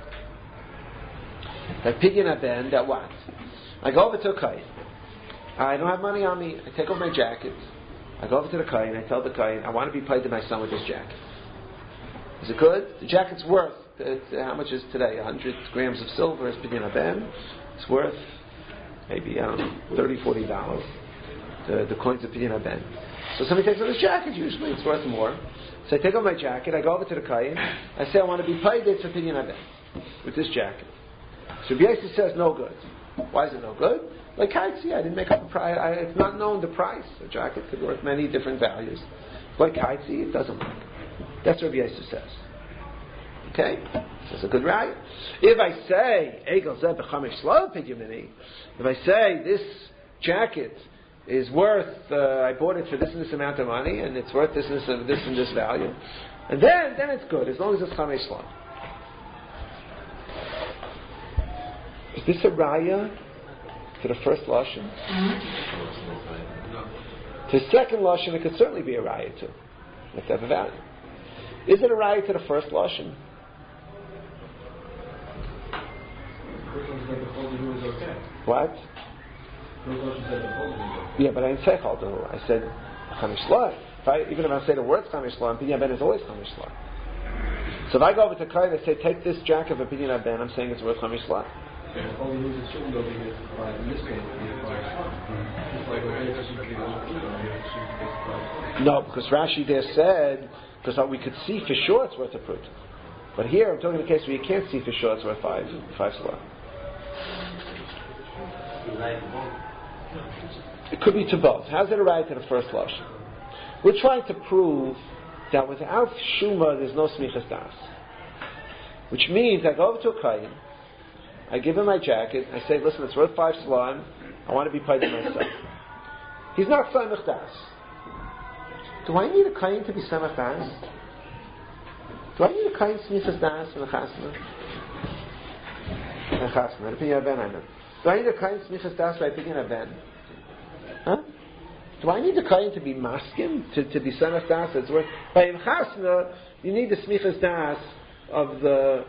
By pidyon haben, that what? I go over to a kayin. I don't have money on me. I take off my jacket. I go over to the kayin. I tell the kayin, I want to be paid to my son with this jacket. Is it good? The jacket's worth, it's, uh, how much is today? one hundred grams of silver is pidyon haben. It's worth maybe, I don't know, thirty dollars, forty dollars. The, the coins of pidyon haben. So somebody takes off his jacket, usually it's worth more. So I take off my jacket, I go over to the kayin, I say I want to be paid for pidyon haben with this jacket. So Rabbi Yosef says no good. Why is it no good? Like Kaitzi, I didn't make up a price. I, it's not known the price. A jacket could worth many different values. Like Kaitzi, it doesn't work. That's what Rabbi Yosef says. Okay? That's a good right. If I say, if I say this jacket is worth, uh, I bought it for this and this amount of money, and it's worth this and this and this, and this value, and then then it's good, as long as it's Chamesh Shlom. Is this a raya to the first lashon? Mm-hmm. To the second lashon, it could certainly be a raya too. You have to have a value. Is it a raya to the first lashon? What? Yeah, but I didn't say chaldu. I said chamish shla. If I, even if I say the word chamish shla, pidyon haben is always chamish shla. So if I go over to Kayin and I say, take this jacket of pidyon haben, I'm saying it's worth chamish shla. No, because Rashi there said, because we could see for sure it's worth a prut. But here I'm talking in a case where you can't see for sure it's worth five, five slot. It could be to both. How's it a right to the first lush? We're trying to prove that without Shuma there's no Smichas Das. Which means I go over to a Kayin, I give him my jacket, I say, listen, it's worth five slime, I want to be paid to myself. He's not Samech Das. Do I need a Kayin to be Samech Das? Do I need a Kayin Smichas Das in a Chasna? In a Chasna, in a Pidyon Haben, I know. Do I need a Kayin Smichas Das by Pidyon Haben? Huh? Do I need the Kayin to be maskim, to, to be Samech Das? It's worth, by in Chasna, you need the Smichas Das of the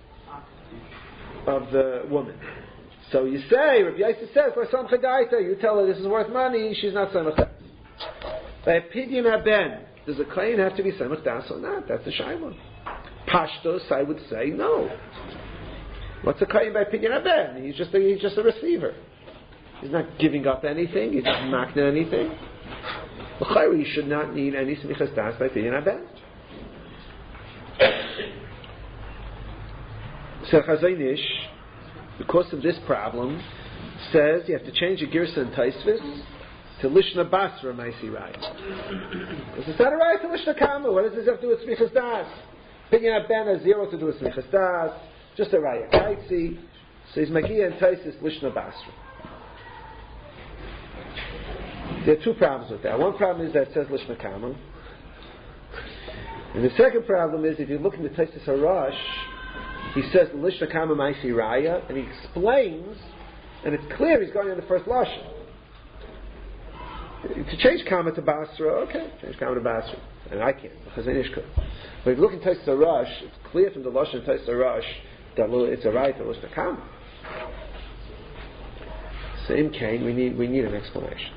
of the woman. So you say, Rabbi Yosef says, for some chadaita, you tell her this is worth money, she's not Samech Das. By a Pidyon Haben, does a Kayin have to be Samech Das or not? That's the Shaila. Pashtos, I would say, no. What's a Kayin by Pidyon Haben? He's just a, he's just a receiver. He's not giving up anything, he's not makna anything. L'chayru, you should not need any Smichas Das by Pidyon Haben. So Chazaynish, because of this problem, says you have to change the Girsa and Taisvis to Lishna Basra Maisi Rai. Because it's not a right to Lishna Kama. What does this have to do with Smichas Das? Pidyon Ben has zero to do with Smichas Das, just a Raya Kaitzi. So he's Magia and Taisis Lishna Basra. There are two problems with that. One problem is that it says Lishna Kama. And the second problem is, if you look in the Taisis Harash, he says Lishna Kama Maisi Raya, and he explains, and it's clear he's going on the first Lashon. To change Kama to Basra, okay, change Kama to Basra. And I can't, because I could. But if you look in Taisis Harash, it's clear from the Lashon of Taisis Harash that it's a right to Lishna Kama. Same Cain, we need we need an explanation.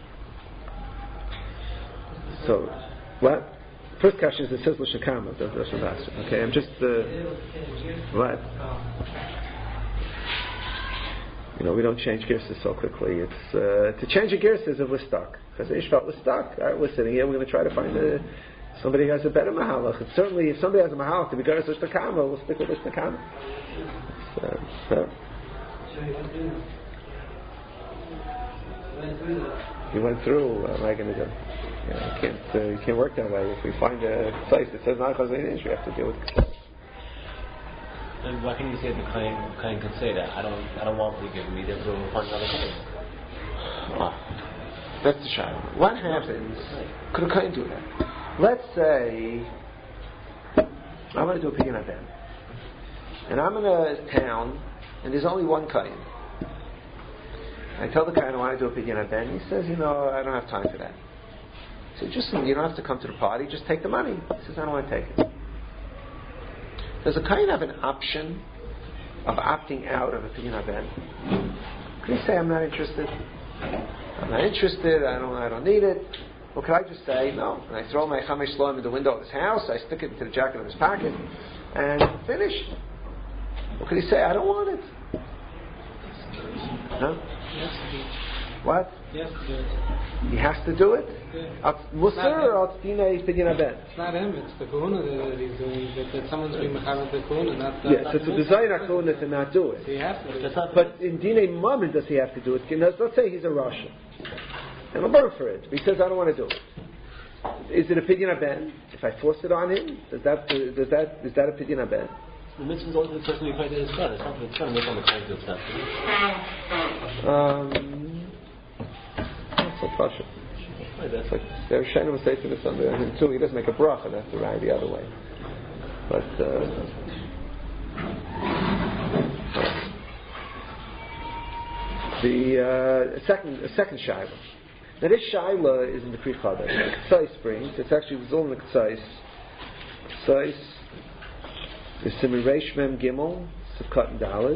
So, what? First question is it says Lishna Kama, does Lishna Basra. Okay, I'm just uh, what? You know, we don't change Girsa so quickly. It's uh, to change a Girsa is if we're stuck. Because Ishvat was stuck. All right, we're sitting here. We're going to try to find a, somebody who has a better mahalach. And certainly, if somebody has a mahalach to be Girsa Lishna Kama, we'll stick with Lishna Kama. So, so. He went through. What am I going to do? You, know, you can't. Uh, you can't work that way. If we find a place that says not Chazanish, we have to deal with it. And why can you say the Kain Kain can say that? I don't. I don't want what you give me. Therefore, we'll find another Kain. Oh, that's the shayla. What happens? Could a Kain do that? Let's say I want to do a pidyon ben, and I'm in a town, and there's only one Kain. I tell the Kain I want to do a pidyon ben. He says, you know, I don't have time for that. So just you don't have to come to the party. Just take the money. He says, I don't want to take it. Does a Kain have an option of opting out of a pidyon ben? Could he say, I'm not interested? I'm not interested. I don't. I don't need it. Or could I just say no? And I throw my chamesh shloim in the window of his house. I stick it into the jacket of his pocket, and finish. Or could he say, I don't want it? No. What? He has to do it. He has to do it? Yeah. Musar or Tina Pidyon Ben? It's not him, it's the kahuna that he's doing. That, that someone's being mechavan the kahuna, not the. Yes, it's a designer kahuna to not do it. So he has to do it. But in Dinei Mammon, does he have to do it? Let's say he's a Russian. And I'm burnt for it. He says, I don't want to do it. Is it a Pidyon Ben? If I force it on him, does that, does that, is that a Pidyon Ben? The mitzvah is only for the person who paid his son. It's not for the son who makes on the Kain to accept it. Um. That's so partial. That's like there's Shana will say to the son on him too. He doesn't make a bracha. That's the right the other way. But uh, the uh, second a second shaila. Now this shaila is in the Pri Chadash. K'tzais brings. It's actually it's all in the K'tzais. K'tzais is Simon Reish Mem Gimel Sivkat and Daled.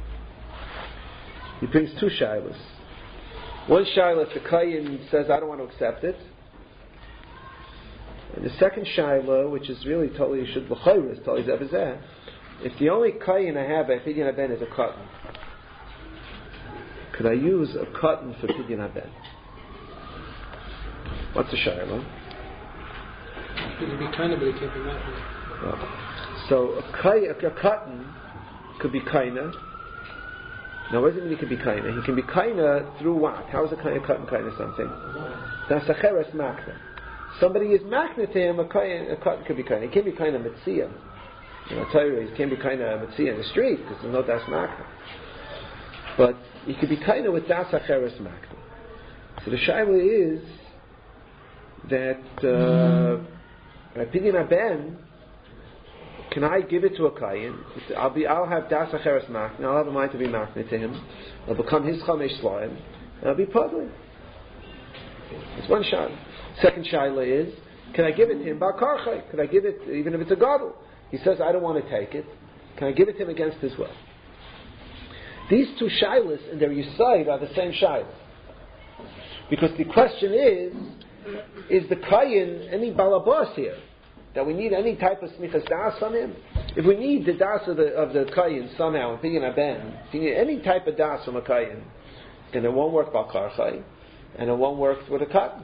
He brings two shailas. One shaila, the Kayin says, I don't want to accept it. And the second shaila, which is really totally should l'chayra, is totally zevazeh. If the only Kayin I have by pidyon ben is a cotton, could I use a cotton for pidyon ben? What's the shaila? Could it be kaina, but it can't be matching. Well, so a, kay, a cotton could be kaina. Now, what does it mean he can be kaina? He can be kaina through what? How is a kaina cotton kaina something? That's a cheres makna. Somebody is makna to him, a, kain, a cotton could be kaina. He can't be kaina mitzia. You know, I tell you, he can't be kaina mitzia in the street because there's no das makna. But he could be kaina with das cheres makna. So the shaila is that uh, pidyon ben, can I give it to a kayin? I'll be. I'll have das acheres makna. I'll have a mind to be makna to him. I'll become his chamesh shloim. And I'll be public. It's one shaila. Second shaila is, can I give it to him? Bar karchai. Can I give it even if it's a gadol? He says I don't want to take it. Can I give it to him against his will? These two shailas and their yisaid are the same shaila. Because the question is, is the kayin any balabas here? That we need any type of smichas das on him? If we need the das of the of the kayin somehow in pidyon ben, if you need any type of das from a kayin, then it won't work bal karchai, and it won't work with a cotton.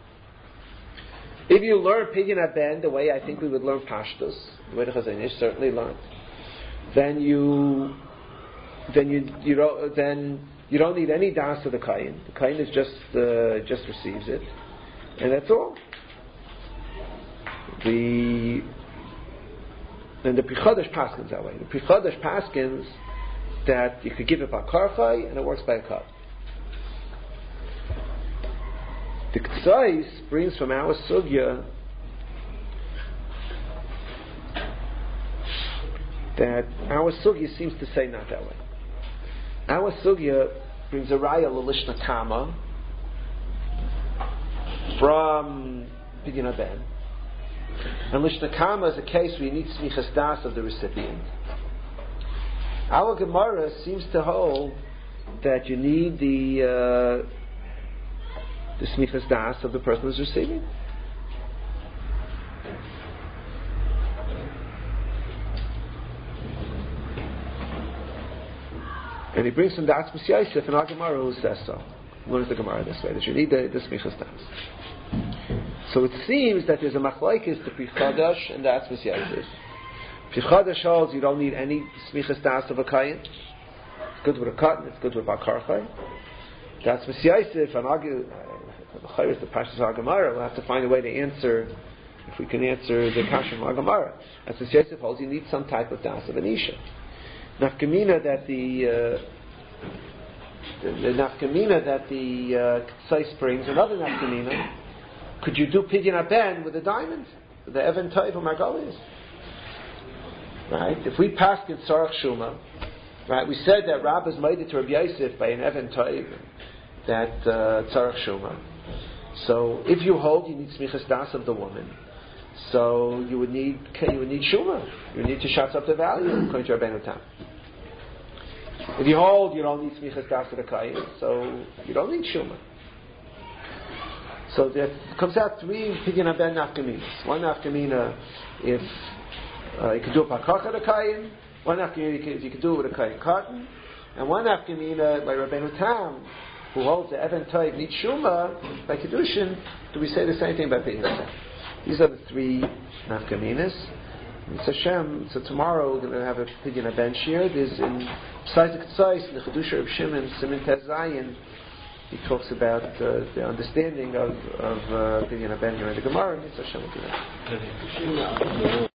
If you learn pidyon ben the way I think we would learn pashtus, the way the Chazanish certainly learned, then you then you you don't then you don't need any das of the kayin. The kayin is just uh, just receives it, and that's all. The And the Pri Chodesh paskins that way. The Pri Chodesh paskins that you could give it by karchai and it works by a cup. The Ktsais brings from our sugya that our sugya seems to say not that way. Our sugya brings a raya l'lishna kama from Pidyon Haben. And lishna kama is a case where you need smichas das of the recipient. Our Gemara seems to hold that you need the uh, the smichas das of the person who's receiving. And he brings from Das B'S Yosef and our Gemara who says so. Learns the Gemara this way, that you need the, the smichas das. So it seems that there's a machlokes to Pri Chodesh and Das B'S Yosef. Pri Chodesh holds you don't need any smichas das of a kayin. It's good with a cotton, it's good with a karchai. Das B'S Yosef and argue uh, the Pashas our Gemara. We'll have to find a way to answer, if we can answer the kasha of our Gemara. Das B'S Yosef holds you need some type of das of an isha. Nafkamina that the uh, the, the nafkamina that the Ktsai brings, another nafkamina. Could you do Pidyon Haben with a diamond, with the Evan type of Margolius? Right. If we passed in Sarach Shuma, right, we said that Rabbis made it to Rabbi Yosef by an Evan type that uh, Sarach Shuma. So if you hold, you need smichas das of the woman. So you would need you would need shuma. You would need to shut up the value according to Rabbeinu Tam. If you hold, you don't need smichas das of the kayin, so you don't need shuma. So there comes out three Pidyon Haben nafkaminas. One nafkamina if uh, you could do a pakach of the kayin. One nafkamina if you could do it with a kayin cotton, and one nafkamina by Rabbeinu Tam, who holds the Evan type needs shuma by kedushin. Do we say the same thing about Pidyon Haben? These are the three nafkaminas. It's Hashem. So tomorrow we're going to have a Pidyon Haben shir. There's in besides the Ktsais in the Chedusha of Shimon Simin Tez Zayin. He talks about uh, the understanding of of uh, Pidyon Haben here in the Gemara. It's Hashem will do that.